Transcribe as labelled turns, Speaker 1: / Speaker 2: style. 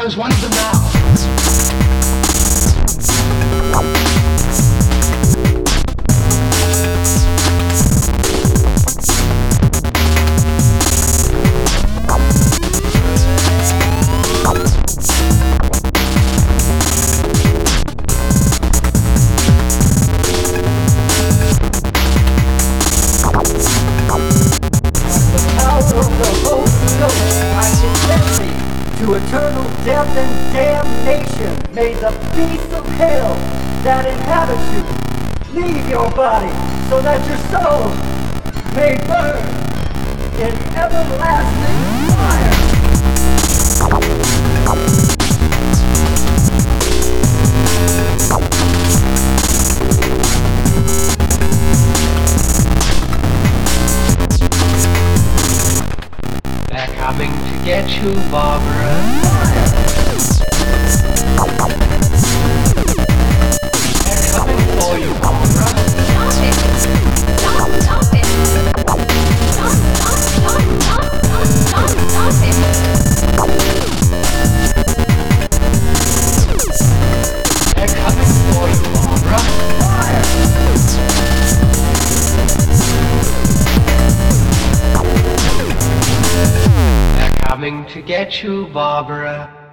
Speaker 1: because one of them now.
Speaker 2: To eternal death and damnation, may the beasts of hell that inhabit you leave your body, so that your soul may burn in everlasting fire.
Speaker 1: They're coming to get you, Barbara. They're coming for you, Barbara.
Speaker 3: Stop it! Stop it! Stop it!
Speaker 1: They're coming for you, Barbara. They're coming to get you, Barbara.